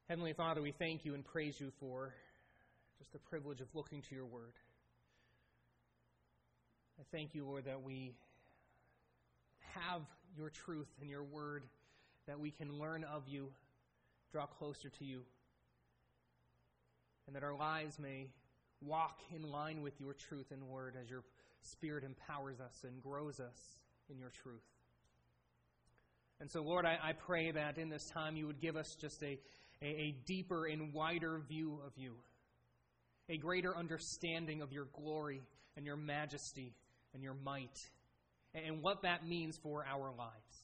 Heavenly Father, we thank you and praise you for just the privilege of looking to your word. I thank you, Lord, that we have your truth in your word, that we can learn of you, draw closer to you, and that our lives may walk in line with your truth and word as your Spirit empowers us and grows us in your truth. And so, Lord, I pray that in this time you would give us just a deeper and wider view of you, a greater understanding of your glory and your majesty and your might, and what that means for our lives.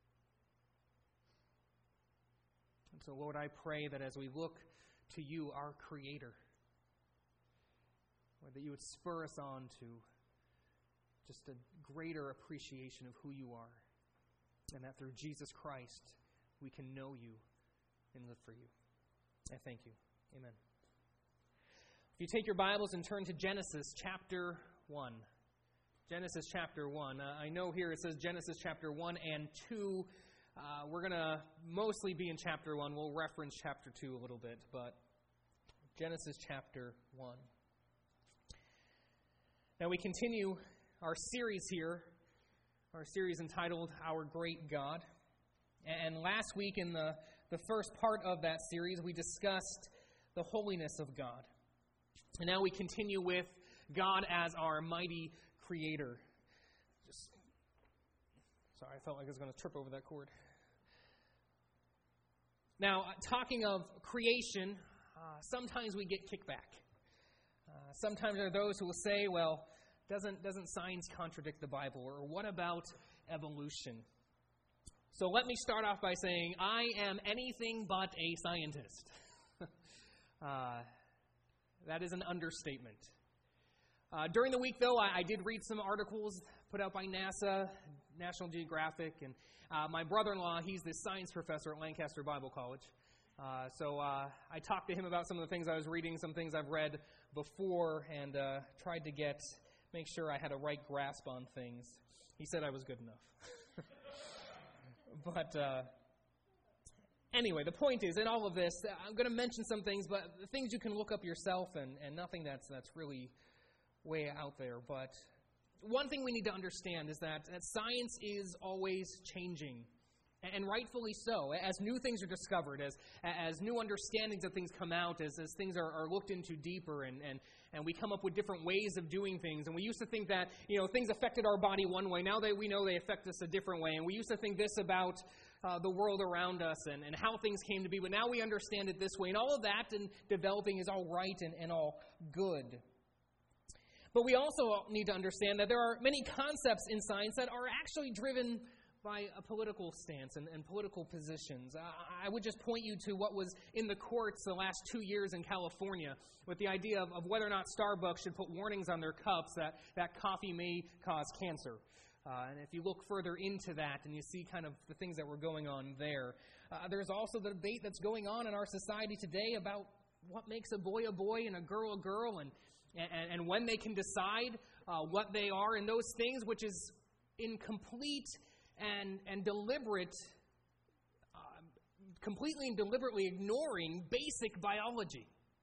And so, Lord, I pray that as we look to you, our Creator, Lord, that you would spur us on to just a greater appreciation of who you are, and that through Jesus Christ we can know you and live for you. I thank you. Amen. If you take your Bibles and turn to Genesis chapter 1. Genesis chapter 1. I know here it says Genesis chapter 1 and 2. We're going to mostly be in chapter 1. We'll reference chapter 2 a little bit, but Genesis chapter 1. Now we continue our series here, our series entitled Our Great God. And last week in the first part of that series, we discussed the holiness of God. And now we continue with God as our mighty Creator. Sorry, I felt like I was going to trip over that cord. Now, talking of creation, sometimes we get kickback. Sometimes there are those who will say, well, doesn't science contradict the Bible? Or what about evolution? So let me start off by saying I am anything but a scientist. That is an understatement. During the week, though, I did read some articles put out by NASA, National Geographic, and my brother-in-law, he's the science professor at Lancaster Bible College. So I talked to him about some of the things I was reading, some things I've read before, and tried to make sure I had a right grasp on things. He said I was good enough. But anyway, the point is, in all of this, I'm going to mention some things, but the things you can look up yourself, and nothing that's really way out there. But one thing we need to understand is that science is always changing, and rightfully so. As new things are discovered, as new understandings of things come out, as things are looked into deeper, and we come up with different ways of doing things. And we used to think that things affected our body one way. Now that we know they affect us a different way. And we used to think this about the world around us and how things came to be. But now we understand it this way. And all of that and developing is all right and all good. But we also need to understand that there are many concepts in science that are actually driven by a political stance and political positions. I would just point you to what was in the courts the last 2 years in California with the idea of whether or not Starbucks should put warnings on their cups that coffee may cause cancer. And if you look further into that and you see kind of the things that were going on there, there's also the debate that's going on in our society today about what makes a boy and a girl, and when they can decide what they are and those things, which is in complete and deliberate, completely and deliberately ignoring basic biology.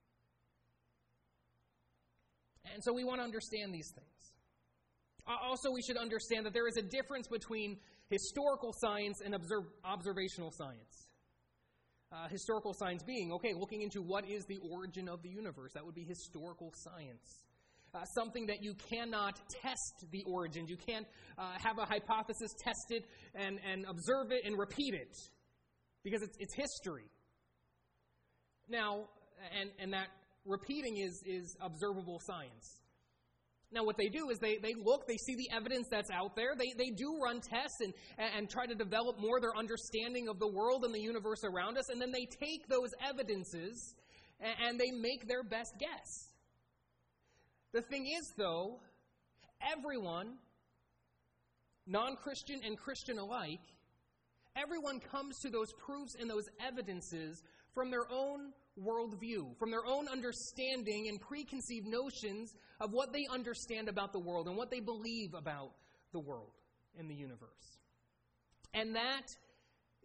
And so we want to understand these things. Also, we should understand that there is a difference between historical science and observational science. Historical science being, looking into what is the origin of the universe. That would be historical science. Something that you cannot test the origins. You can't have a hypothesis, test it, and observe it and repeat it. Because it's history. Now, and that repeating is observable science. Now, what they do is they look, they see the evidence that's out there. They do run tests and try to develop more their understanding of the world and the universe around us. And then they take those evidences and they make their best guess. The thing is, though, everyone, non-Christian and Christian alike, everyone comes to those proofs and those evidences from their own worldview, from their own understanding and preconceived notions of what they understand about the world and what they believe about the world and the universe. And that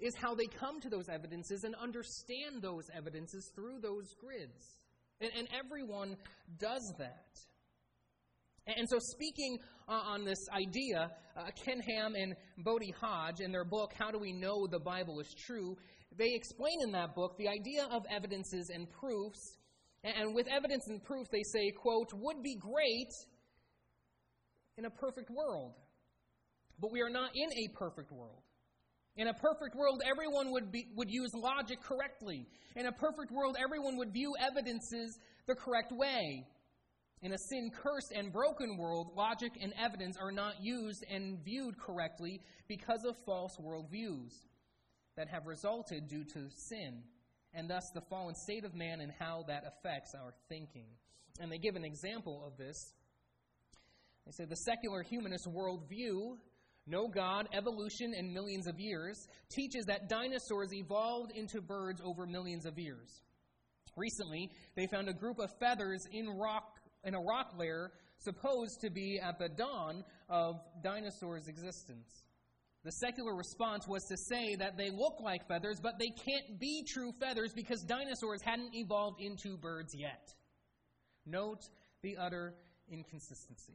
is how they come to those evidences and understand those evidences through those grids. And everyone does that. And so speaking on this idea, Ken Ham and Bodhi Hodge, in their book, How Do We Know the Bible is True, they explain in that book the idea of evidences and proofs. And with evidence and proof, they say, quote, would be great in a perfect world. But we are not in a perfect world. In a perfect world, everyone would use logic correctly. In a perfect world, everyone would view evidences the correct way. In a sin-cursed and broken world, logic and evidence are not used and viewed correctly because of false worldviews that have resulted due to sin, and thus the fallen state of man and how that affects our thinking. And they give an example of this. They say the secular humanist worldview, no God, evolution, and millions of years, teaches that dinosaurs evolved into birds over millions of years. Recently, they found a group of feathers in a rock layer supposed to be at the dawn of dinosaurs' existence. The secular response was to say that they look like feathers, but they can't be true feathers because dinosaurs hadn't evolved into birds yet. Note the utter inconsistency.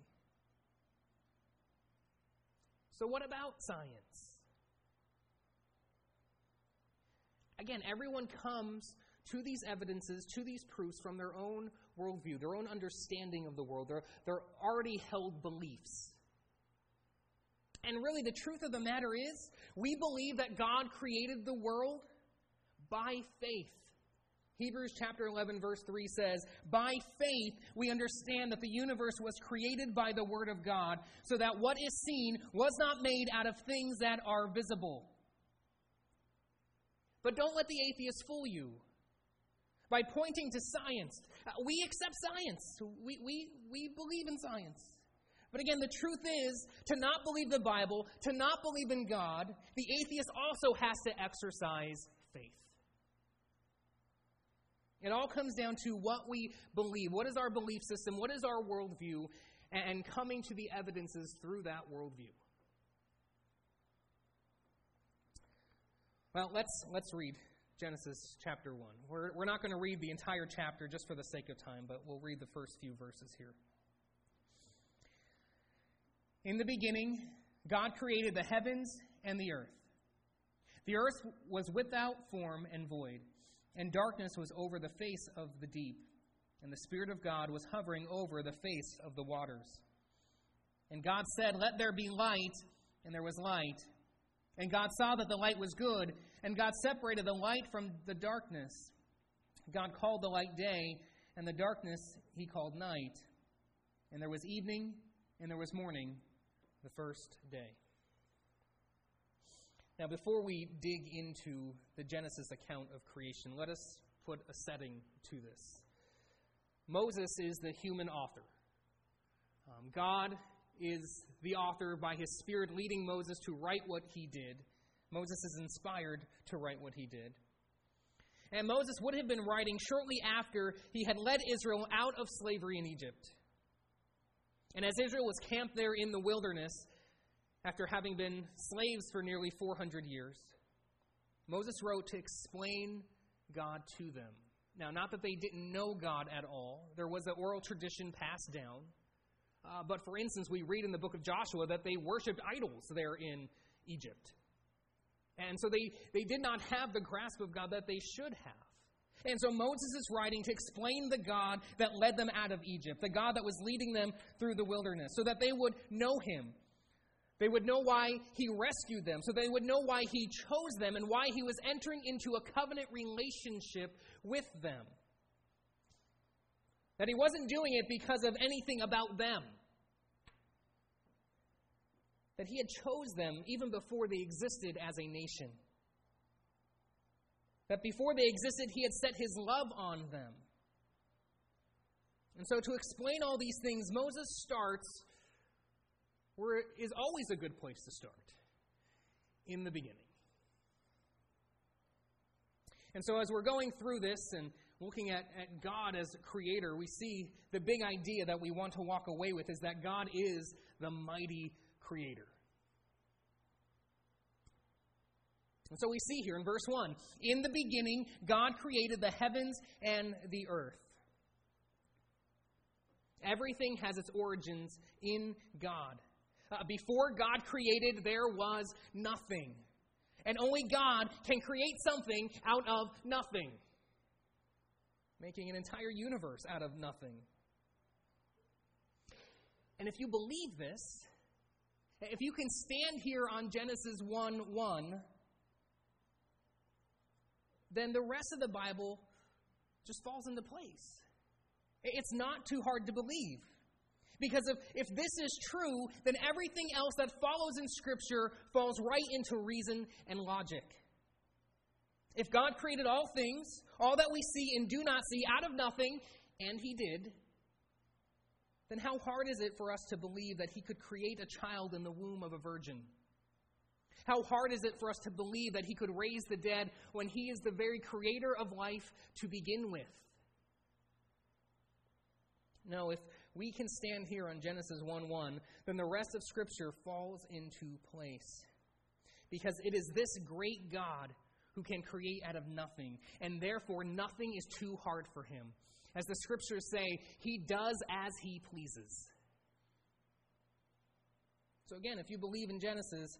So what about science? Again, everyone comes to these evidences, to these proofs from their own worldview, their own understanding of the world, their already held beliefs. And really, the truth of the matter is, we believe that God created the world by faith. Hebrews chapter 11, verse 3 says, by faith we understand that the universe was created by the word of God, so that what is seen was not made out of things that are visible. But don't let the atheists fool you by pointing to science. We accept science. We believe in science. But again, the truth is, to not believe the Bible, to not believe in God, the atheist also has to exercise faith. It all comes down to what we believe. What is our belief system? What is our worldview? And coming to the evidences through that worldview. Well, let's read Genesis chapter 1. We're not going to read the entire chapter just for the sake of time, but we'll read the first few verses here. In the beginning, God created the heavens and the earth. The earth was without form and void, and darkness was over the face of the deep, and the Spirit of God was hovering over the face of the waters. And God said, let there be light, and there was light. And God saw that the light was good, and God separated the light from the darkness. God called the light day, and the darkness he called night. And there was evening, and there was morning, the first day. Now, before we dig into the Genesis account of creation, let us put a setting to this. Moses is the human author. God is the author by his Spirit leading Moses to write what he did. Moses is inspired to write what he did. And Moses would have been writing shortly after he had led Israel out of slavery in Egypt. And as Israel was camped there in the wilderness, after having been slaves for nearly 400 years, Moses wrote to explain God to them. Now, not that they didn't know God at all. There was an oral tradition passed down. But for instance, we read in the book of Joshua that they worshipped idols there in Egypt. And so they did not have the grasp of God that they should have. And so Moses is writing to explain the God that led them out of Egypt, the God that was leading them through the wilderness, so that they would know him. They would know why he rescued them, so they would know why he chose them and why he was entering into a covenant relationship with them. That he wasn't doing it because of anything about them. That he had chose them even before they existed as a nation. That before they existed, he had set his love on them. And so to explain all these things, Moses starts where is always a good place to start, in the beginning. And so as we're going through this and looking at God as creator, we see the big idea that we want to walk away with is that God is the mighty creator. And so we see here in verse 1, in the beginning, God created the heavens and the earth. Everything has its origins in God. Before God created, there was nothing. And only God can create something out of nothing, making an entire universe out of nothing. And if you believe this, if you can stand here on Genesis 1:1, then the rest of the Bible just falls into place. It's not too hard to believe. Because if this is true, then everything else that follows in Scripture falls right into reason and logic. If God created all things, all that we see and do not see, out of nothing, and He did, then how hard is it for us to believe that He could create a child in the womb of a virgin? How hard is it for us to believe that He could raise the dead when He is the very creator of life to begin with? No, if we can stand here on Genesis 1:1, then the rest of Scripture falls into place. Because it is this great God who can create out of nothing, and therefore nothing is too hard for Him. As the Scriptures say, He does as He pleases. So again, if you believe in Genesis,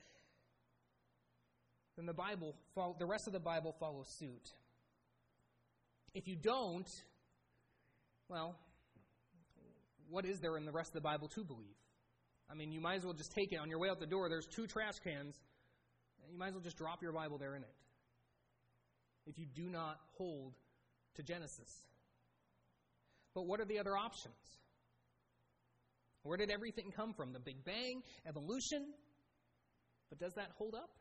then the rest of the Bible follows suit. If you don't, well, what is there in the rest of the Bible to believe? I mean, you might as well just take it. On your way out the door, there's 2 trash cans. And you might as well just drop your Bible there in it, if you do not hold to Genesis. But what are the other options? Where did everything come from? The Big Bang? Evolution? But does that hold up?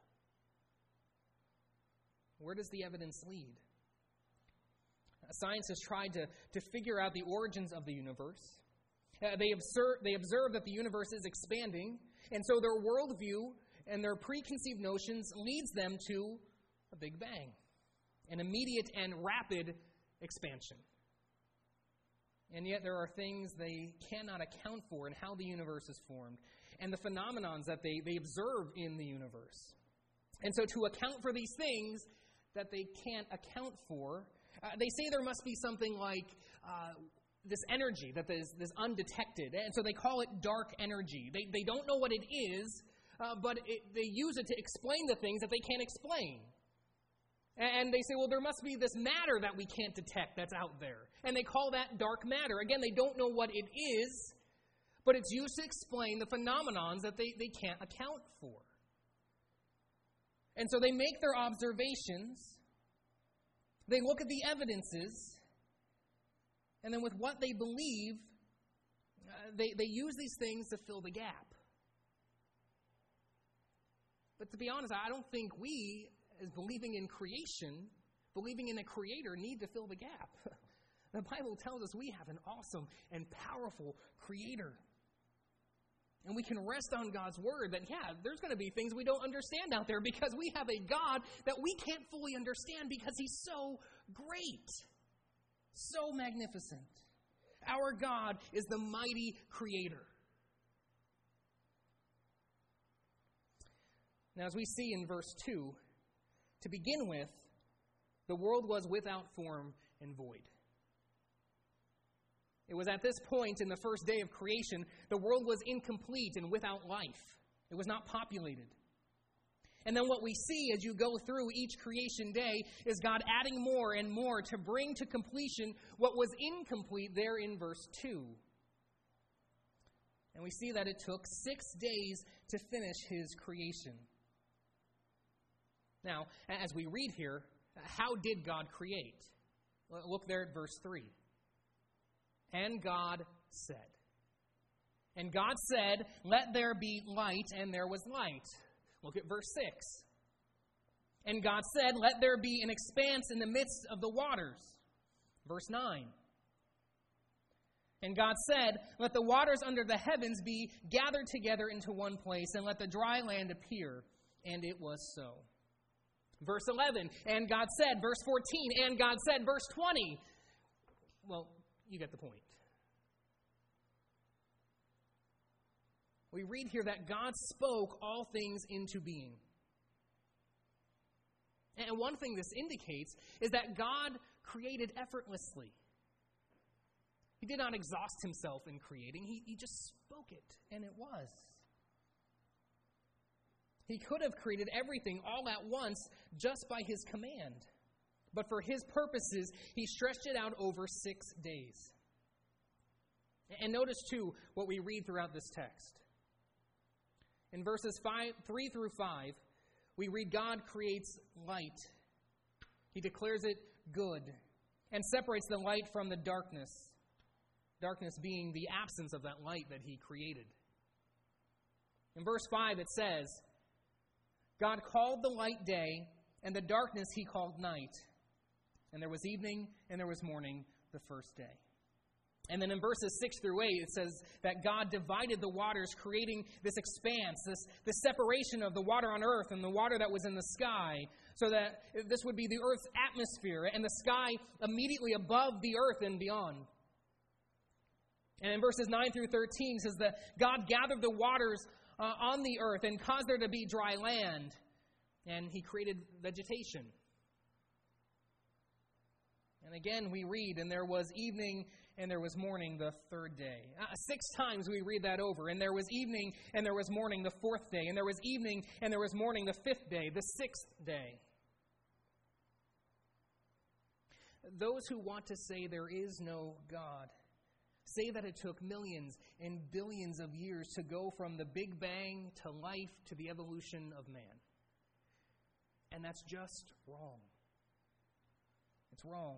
Where does the evidence lead? Science has tried to figure out the origins of the universe. They observe that the universe is expanding, and so their worldview and their preconceived notions leads them to a Big Bang, an immediate and rapid expansion. And yet there are things they cannot account for in how the universe is formed and the phenomenons that they observe in the universe. And so to account for these things that they can't account for, they say there must be something like this energy that is this undetected. And so they call it dark energy. They don't know what it is, but they use it to explain the things that they can't explain. And they say, well, there must be this matter that we can't detect that's out there. And they call that dark matter. Again, they don't know what it is, but it's used to explain the phenomenons that they can't account for. And so they make their observations, they look at the evidences, and then with what they believe, they use these things to fill the gap. But to be honest, I don't think we, as believing in creation, believing in a creator, need to fill the gap. The Bible tells us we have an awesome and powerful creator. And we can rest on God's word that, there's going to be things we don't understand out there because we have a God that we can't fully understand because He's so great, so magnificent. Our God is the mighty creator. Now, as we see in verse 2, to begin with, the world was without form and void. It was at this point in the first day of creation, the world was incomplete and without life. It was not populated. And then what we see as you go through each creation day is God adding more and more to bring to completion what was incomplete there in verse 2. And we see that it took 6 days to finish His creation. Now, as we read here, how did God create? Look there at verse 3. And God said. And God said, let there be light, and there was light. Look at verse 6. And God said, let there be an expanse in the midst of the waters. Verse 9. And God said, let the waters under the heavens be gathered together into one place, and let the dry land appear. And it was so. Verse 11. And God said. Verse 14. And God said. Verse 20. Well, you get the point. We read here that God spoke all things into being. And one thing this indicates is that God created effortlessly. He did not exhaust himself in creating. He just spoke it, and it was. He could have created everything all at once just by his command. But for his purposes, he stretched it out over 6 days. And notice, too, what we read throughout this text. In verses 3 through 5, we read God creates light. He declares it good and separates the light from the darkness. Darkness being the absence of that light that he created. In verse 5 it says, God called the light day, and the darkness he called night. And there was evening, and there was morning the first day. And then in verses 6 through 8, it says that God divided the waters, creating this expanse, this separation of the water on earth and the water that was in the sky, so that this would be the earth's atmosphere and the sky immediately above the earth and beyond. And in verses 9 through 13, it says that God gathered the waters on the earth and caused there to be dry land, and he created vegetation. And again we read, and there was evening and there was morning the third day. 6 times we read that over. And there was evening and there was morning the fourth day. And there was evening and there was morning the fifth day, the sixth day. Those who want to say there is no God say that it took millions and billions of years to go from the Big Bang to life to the evolution of man. And that's just wrong. It's wrong.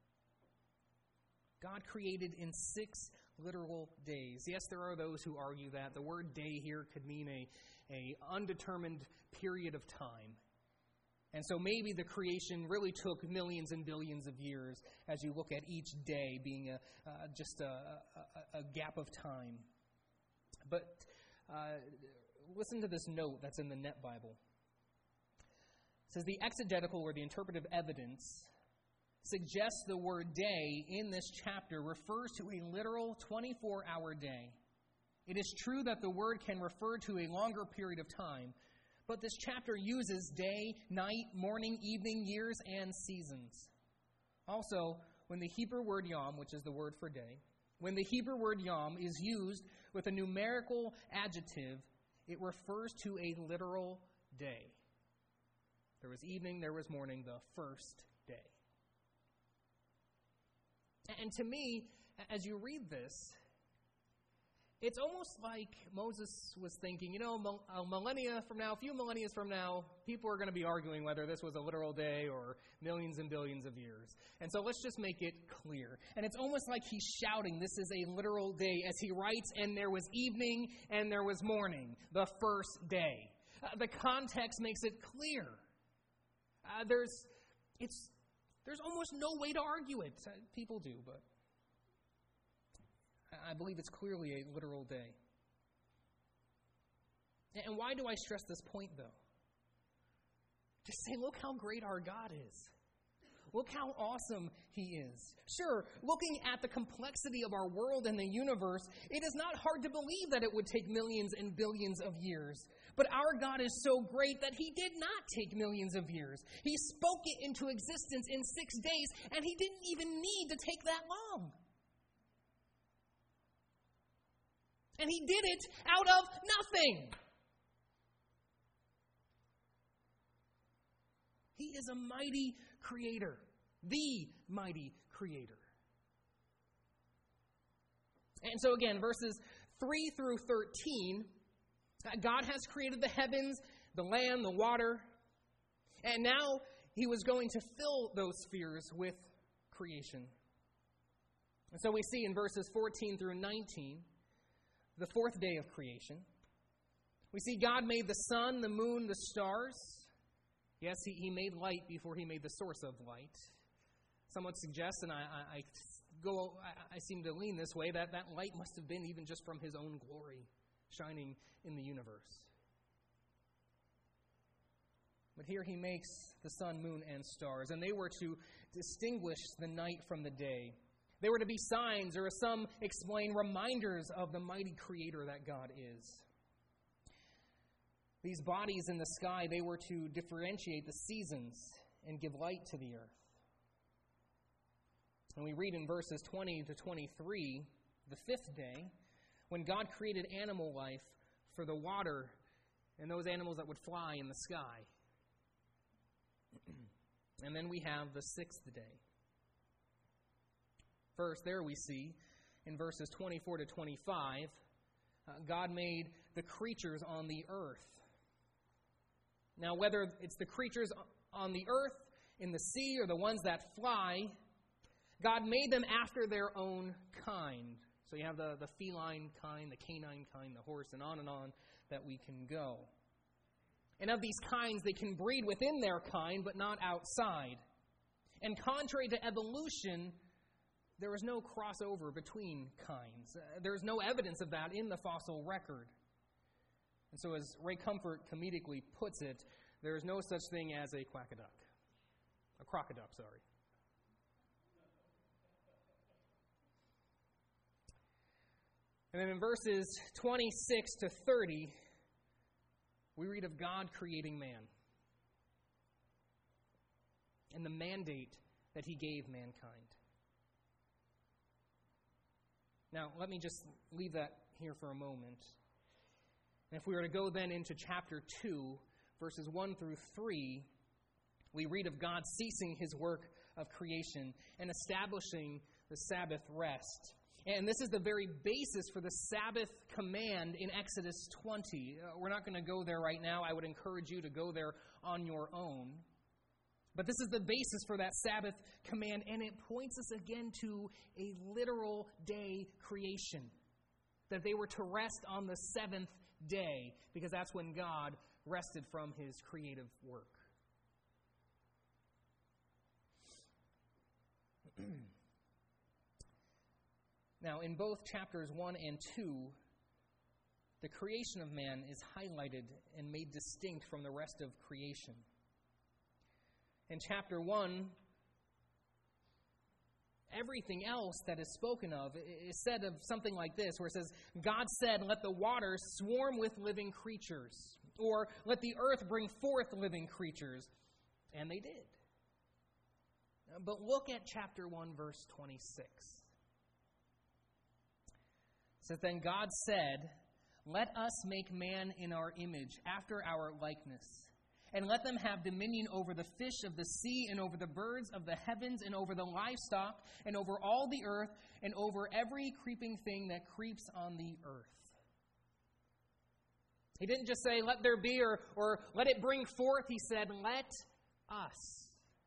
God created in 6 literal days. Yes, there are those who argue that the word day here could mean a undetermined period of time. And so maybe the creation really took millions and billions of years as you look at each day being just a gap of time. But listen to this note that's in the Net Bible. It says, the exegetical or the interpretive evidence suggests the word day in this chapter refers to a literal 24-hour day. It is true that the word can refer to a longer period of time, but this chapter uses day, night, morning, evening, years, and seasons. Also, when the Hebrew word yom, which is the word for day, when the Hebrew word yom is used with a numerical adjective, it refers to a literal day. There was evening, there was morning, the first day. And to me, as you read this, it's almost like Moses was thinking, a millennia from now, a few millennia from now, people are going to be arguing whether this was a literal day or millions and billions of years. And so let's just make it clear. And it's almost like he's shouting, this is a literal day, as he writes, and there was evening and there was morning, the first day. The context makes it clear. There's almost no way to argue it. People do, but I believe it's clearly a literal day. And why do I stress this point, though? Just say, look how great our God is. Look how awesome he is. Sure, looking at the complexity of our world and the universe, it is not hard to believe that it would take millions and billions of years. But our God is so great that he did not take millions of years. He spoke it into existence in 6 days, and he didn't even need to take that long. And he did it out of nothing. He is a mighty creator, the mighty creator. And so again, verses 3 through 13, God has created the heavens, the land, the water, and now he was going to fill those spheres with creation. And so we see in verses 14 through 19, the fourth day of creation, we see God made the sun, the moon, the stars. Yes, he made light before he made the source of light. Some would suggest, and I seem to lean this way, that light must have been even just from his own glory shining in the universe. But here he makes the sun, moon, and stars, and they were to distinguish the night from the day. They were to be signs, or as some explain, reminders of the mighty creator that God is. These bodies in the sky, they were to differentiate the seasons and give light to the earth. And we read in verses 20 to 23, the fifth day, when God created animal life for the water and those animals that would fly in the sky. And then we have the sixth day. First, there we see in verses 24 to 25, God made the creatures on the earth. Now, whether it's the creatures on the earth, in the sea, or the ones that fly, God made them after their own kind. So you have the feline kind, the canine kind, the horse, and on that we can go. And of these kinds, they can breed within their kind, but not outside. And contrary to evolution, there is no crossover between kinds. There is no evidence of that in the fossil record. And so as Ray Comfort comedically puts it, there is no such thing as a quackaduck. A crocoduck, sorry. And then in verses 26 to 30, we read of God creating man and the mandate that he gave mankind. Now, let me just leave that here for a moment. And if we were to go then into chapter 2, verses 1 through 3, we read of God ceasing his work of creation and establishing the Sabbath rest. And this is the very basis for the Sabbath command in Exodus 20. We're not going to go there right now. I would encourage you to go there on your own. But this is the basis for that Sabbath command, and it points us again to a literal day creation. That they were to rest on the seventh day, because that's when God rested from his creative work. Now, in both chapters 1 and 2, the creation of man is highlighted and made distinct from the rest of creation. In chapter 1, everything else that is spoken of is said of something like this, where it says, God said, let the waters swarm with living creatures, or let the earth bring forth living creatures. And they did. But look at chapter 1, verse 26. It says, then God said, let us make man in our image, after our likeness, and let them have dominion over the fish of the sea, and over the birds of the heavens, and over the livestock, and over all the earth, and over every creeping thing that creeps on the earth. He didn't just say, let there be, or let it bring forth. He said, let us.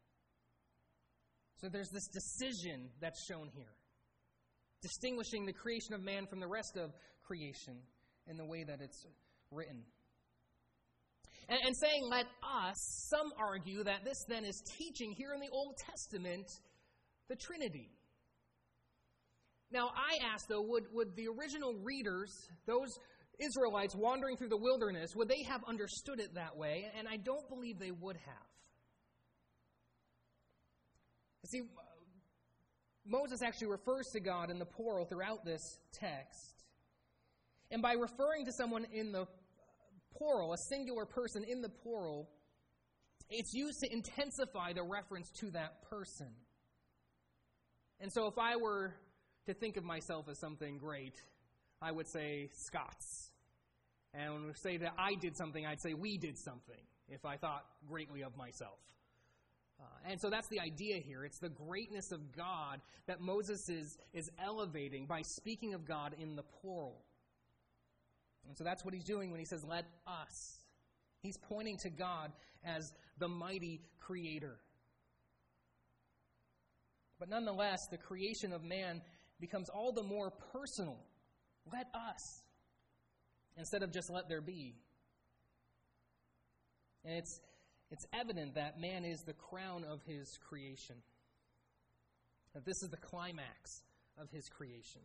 So there's this decision that's shown here, distinguishing the creation of man from the rest of creation in the way that it's written. And saying, let us, some argue that this then is teaching here in the Old Testament the Trinity. Now, I ask, though, would the original readers, those Israelites wandering through the wilderness, would they have understood it that way? And I don't believe they would have. See, Moses actually refers to God in the plural throughout this text. And by referring to someone in the plural, a singular person in the plural, it's used to intensify the reference to that person. And so if I were to think of myself as something great, I would say Scots. And when we say that I did something, I'd say we did something, if I thought greatly of myself. And so that's the idea here. It's the greatness of God that Moses is elevating by speaking of God in the plural. And so that's what he's doing when he says, let us. He's pointing to God as the mighty creator. But nonetheless, the creation of man becomes all the more personal. Let us. Instead of just let there be. And it's evident that man is the crown of his creation. That this is the climax of his creation.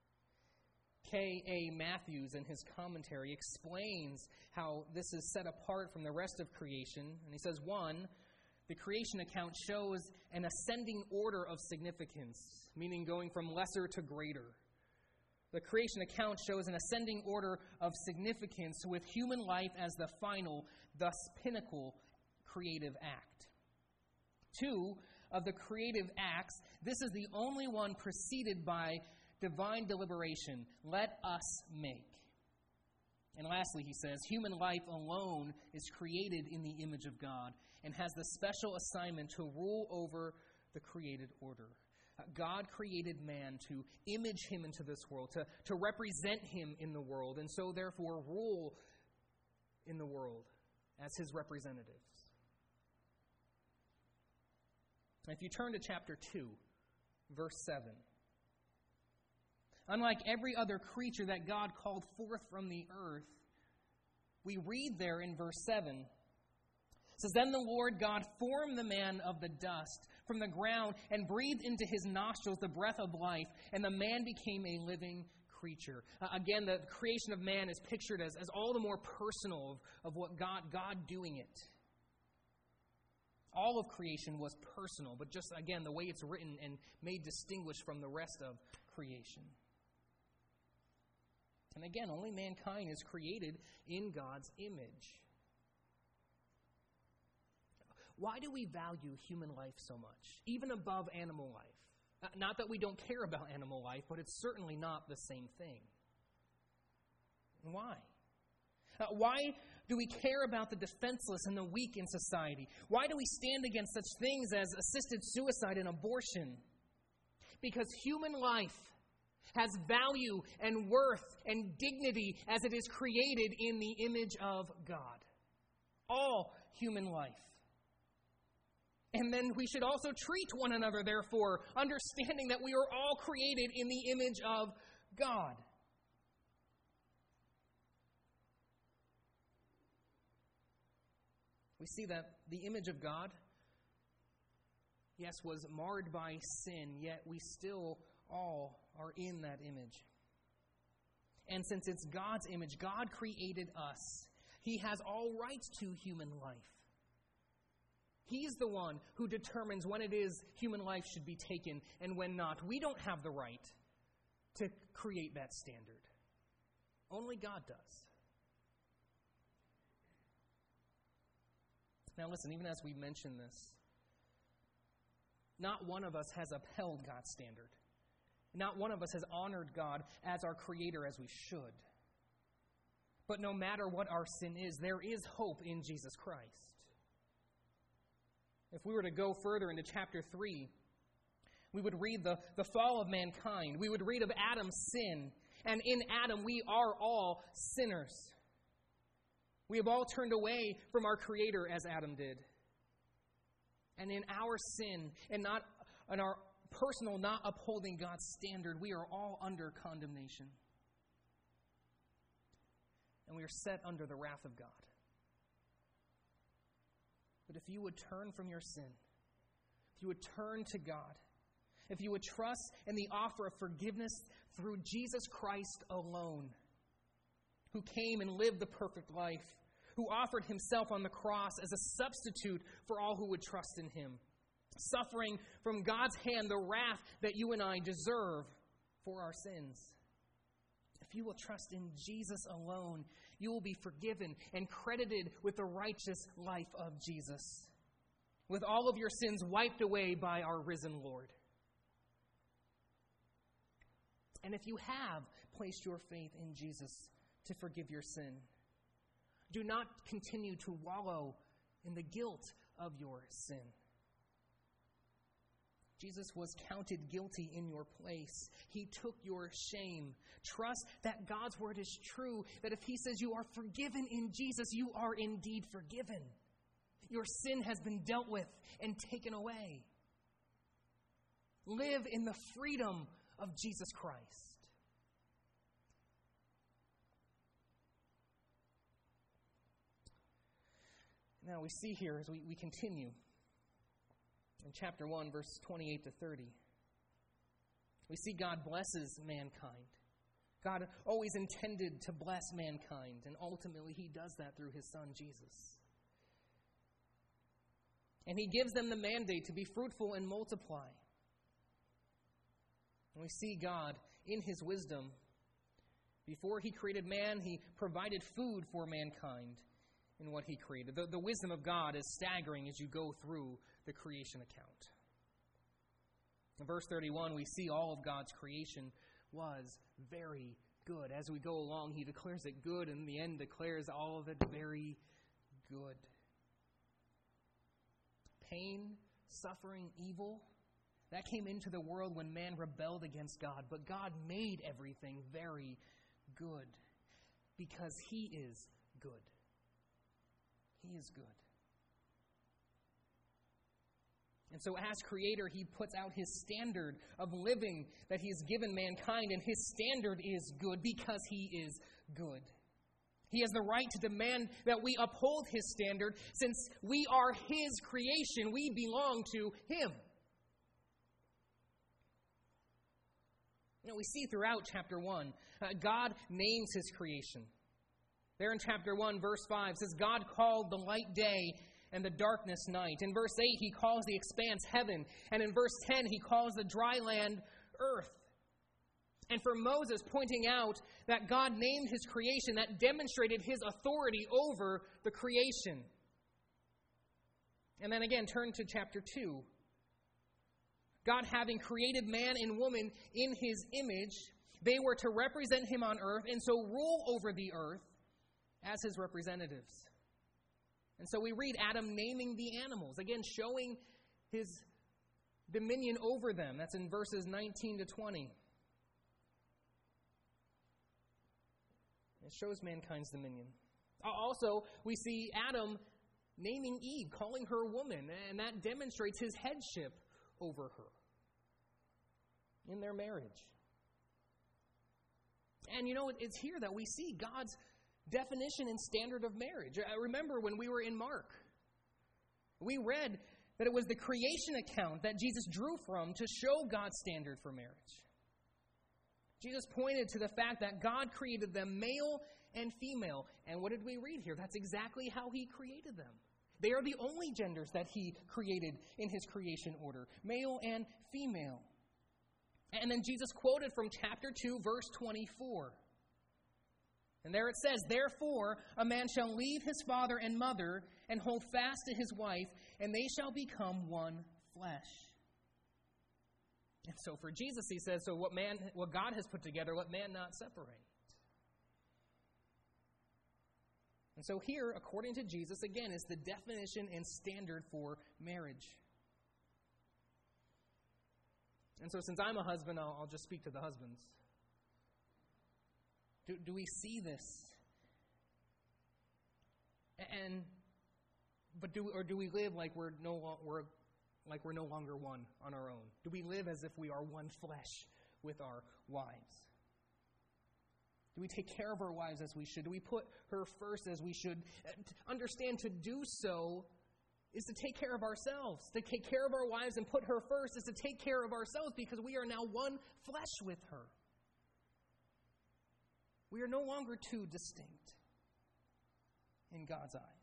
K.A. Matthews, in his commentary, explains how this is set apart from the rest of creation. And he says, 1, the creation account shows an ascending order of significance, meaning going from lesser to greater. The creation account shows an ascending order of significance with human life as the final, thus pinnacle, creative act. 2 of the creative acts, this is the only one preceded by divine deliberation. Let us make. And lastly, he says, human life alone is created in the image of God and has the special assignment to rule over the created order. God created man to image him into this world, to represent him in the world, and so therefore rule in the world as his representatives. If you turn to chapter 2, verse 7. Unlike every other creature that God called forth from the earth, we read there in verse 7, it says, Then the Lord God formed the man of the dust from the ground and breathed into his nostrils the breath of life, and the man became a living creature. Again, the creation of man is pictured as all the more personal of what God doing it. All of creation was personal, but just, again, the way it's written and made distinguished from the rest of creation. And again, only mankind is created in God's image. Why do we value human life so much, even above animal life? Not that we don't care about animal life, but it's certainly not the same thing. Why? Why do we care about the defenseless and the weak in society? Why do we stand against such things as assisted suicide and abortion? Because human life has value and worth and dignity as it is created in the image of God. All human life. And then we should also treat one another, therefore, understanding that we are all created in the image of God. We see that the image of God, yes, was marred by sin, yet we still all are in that image. And since it's God's image, God created us. He has all rights to human life. He's the one who determines when it is human life should be taken and when not. We don't have the right to create that standard. Only God does. Now listen, even as we mention this, not one of us has upheld God's standard. Not one of us has honored God as our Creator as we should. But no matter what our sin is, there is hope in Jesus Christ. If we were to go further into chapter 3, we would read the fall of mankind. We would read of Adam's sin. And in Adam, we are all sinners. We have all turned away from our Creator as Adam did. And in our sin and our personal not upholding God's standard, we are all under condemnation. And we are set under the wrath of God. But if you would turn from your sin, if you would turn to God, if you would trust in the offer of forgiveness through Jesus Christ alone, who came and lived the perfect life, who offered himself on the cross as a substitute for all who would trust in him, suffering from God's hand the wrath that you and I deserve for our sins. If you will trust in Jesus alone, you will be forgiven and credited with the righteous life of Jesus, with all of your sins wiped away by our risen Lord. And if you have placed your faith in Jesus to forgive your sin, do not continue to wallow in the guilt of your sin. Jesus was counted guilty in your place. He took your shame. Trust that God's word is true, that if he says you are forgiven in Jesus, you are indeed forgiven. Your sin has been dealt with and taken away. Live in the freedom of Jesus Christ. Now we see here as we continue in chapter 1, verse 28 to 30. We see God blesses mankind. God always intended to bless mankind, and ultimately he does that through his Son, Jesus. And he gives them the mandate to be fruitful and multiply. And we see God, in his wisdom, before he created man, he provided food for mankind. in what He created. The wisdom of God is staggering as you go through the creation account. In verse 31, we see all of God's creation was very good. As we go along, He declares it good, and in the end declares all of it very good. Pain, suffering, evil, that came into the world when man rebelled against God. But God made everything very good because He is good. He is good. And so as Creator, He puts out His standard of living that He has given mankind, and His standard is good because He is good. He has the right to demand that we uphold His standard. Since we are His creation, we belong to Him. We see throughout chapter 1, God names His creation. There in chapter 1, verse 5, it says, God called the light day and the darkness night. In verse 8, He calls the expanse heaven. And in verse 10, He calls the dry land earth. And for Moses, pointing out that God named His creation, that demonstrated His authority over the creation. And then again, turn to chapter 2. God having created man and woman in His image, they were to represent Him on earth and so rule over the earth as His representatives. And so we read Adam naming the animals, again showing His dominion over them. That's in verses 19 to 20. It shows mankind's dominion. Also, we see Adam naming Eve, calling her woman, and that demonstrates his headship over her in their marriage. And it's here that we see God's definition and standard of marriage. I remember when we were in Mark, we read that it was the creation account that Jesus drew from to show God's standard for marriage. Jesus pointed to the fact that God created them male and female. And what did we read here? That's exactly how He created them. They are the only genders that He created in His creation order, male and female. And then Jesus quoted from chapter 2, verse 24. And there it says, Therefore a man shall leave his father and mother and hold fast to his wife, and they shall become one flesh. And so for Jesus, He says, so what God has put together, let man not separate. And so here, according to Jesus, again, is the definition and standard for marriage. And so since I'm a husband, I'll just speak to the husbands. Do we see this? Do we live like we're no longer one on our own? Do we live as if we are one flesh with our wives? Do we take care of our wives as we should? Do we put her first as we should? Understand to do so is to take care of ourselves. To take care of our wives and put her first is to take care of ourselves because we are now one flesh with her. We are no longer two distinct in God's eyes.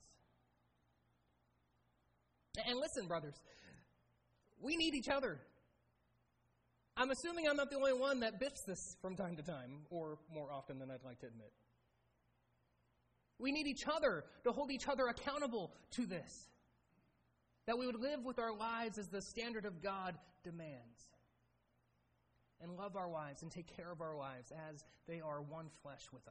And listen, brothers, we need each other. I'm assuming I'm not the only one that biffs this from time to time, or more often than I'd like to admit. We need each other to hold each other accountable to this. That we would live with our lives as the standard of God demands. And love our wives and take care of our wives as they are one flesh with us.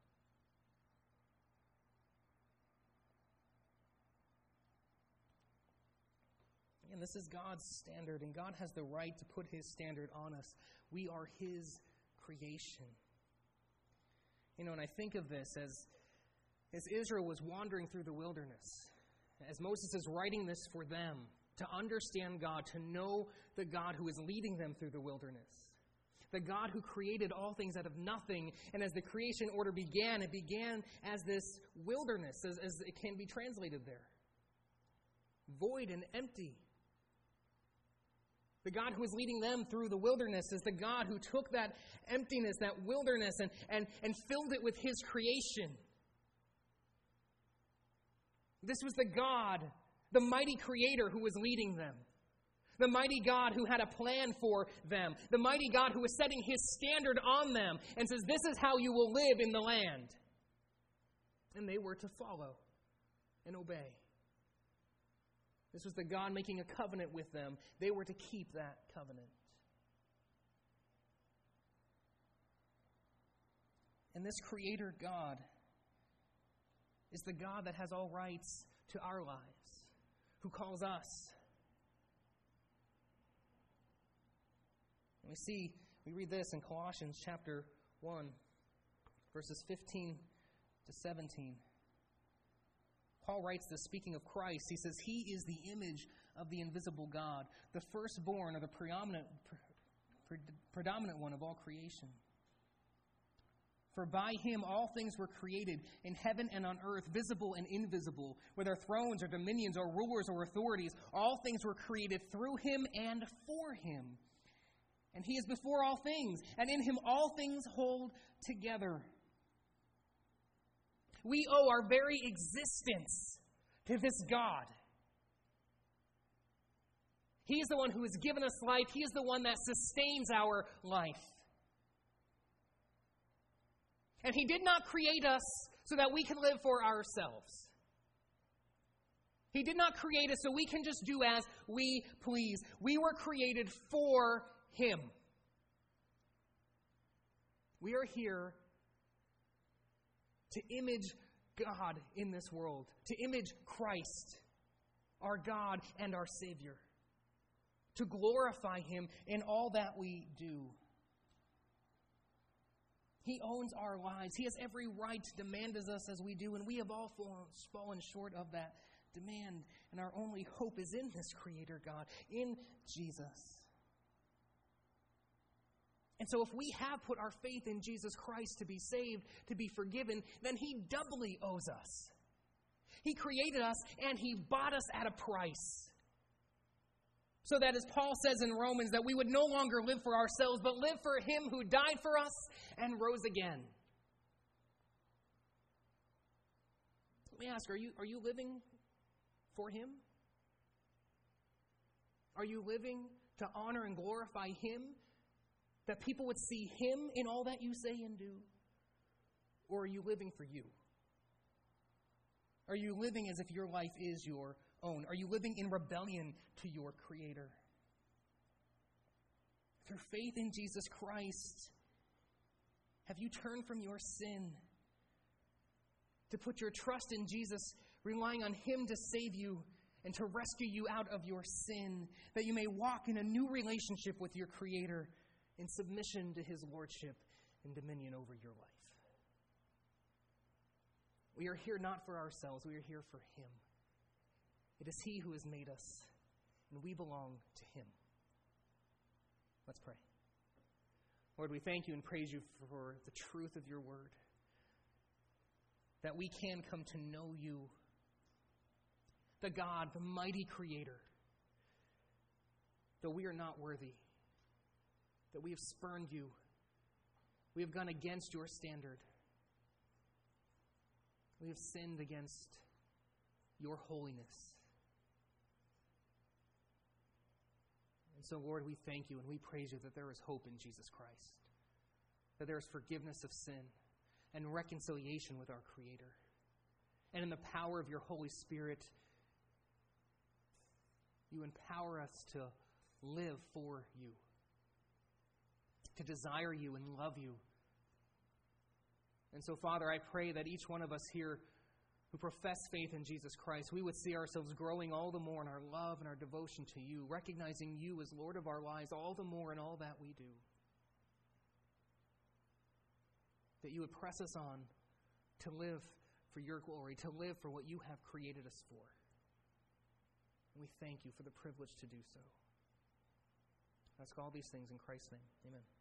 And this is God's standard, and God has the right to put His standard on us. We are His creation. And I think of this as Israel was wandering through the wilderness, as Moses is writing this for them, to understand God, to know the God who is leading them through the wilderness. The God who created all things out of nothing. And as the creation order began, it began as this wilderness, as it can be translated there. Void and empty. The God who is leading them through the wilderness is the God who took that emptiness, that wilderness, and filled it with His creation. This was the God, the mighty Creator who was leading them. The mighty God who had a plan for them. The mighty God who was setting His standard on them and says, this is how you will live in the land. And they were to follow. and obey. This was the God making a covenant with them. They were to keep that covenant. And this Creator God is the God that has all rights to our lives, who calls us. And we read this in Colossians chapter 1, verses 15 to 17. Paul writes this, speaking of Christ. He says, He is the image of the invisible God, the firstborn or the predominant one of all creation. For by Him all things were created, in heaven and on earth, visible and invisible, whether thrones or dominions or rulers or authorities. All things were created through Him and for Him. And He is before all things, and in Him all things hold together. We owe our very existence to this God. He is the one who has given us life. He is the one that sustains our life. And He did not create us so that we can live for ourselves. He did not create us so we can just do as we please. We were created for Him. We are here to image God in this world, to image Christ, our God and our Savior, to glorify Him in all that we do. He owns our lives. He has every right to demand as us as we do, and we have all fallen short of that demand. And our only hope is in this Creator God, in Jesus. And so if we have put our faith in Jesus Christ to be saved, to be forgiven, then He doubly owes us. He created us and He bought us at a price. So that, as Paul says in Romans, that we would no longer live for ourselves, but live for Him who died for us and rose again. Let me ask, are you living for Him? Are you living to honor and glorify Him? That people would see Him in all that you say and do? Or are you living for you? Are you living as if your life is your own? Are you living in rebellion to your Creator? Through faith in Jesus Christ, have you turned from your sin to put your trust in Jesus, relying on Him to save you and to rescue you out of your sin, that you may walk in a new relationship with your Creator in submission to His lordship and dominion over your life? We are here not for ourselves. We are here for Him. It is He who has made us, and we belong to Him. Let's pray. Lord, we thank You and praise You for the truth of Your word, that we can come to know You, the God, the mighty Creator, though we are not worthy, that we have spurned You, we have gone against Your standard, we have sinned against Your holiness. And so, Lord, we thank You and we praise You that there is hope in Jesus Christ, that there is forgiveness of sin and reconciliation with our Creator. And in the power of Your Holy Spirit, You empower us to live for You, to desire You and love You. And so, Father, I pray that each one of us here who profess faith in Jesus Christ, we would see ourselves growing all the more in our love and our devotion to You, recognizing You as Lord of our lives all the more in all that we do. That You would press us on to live for Your glory, to live for what You have created us for. And we thank You for the privilege to do so. I ask all these things in Christ's name. Amen.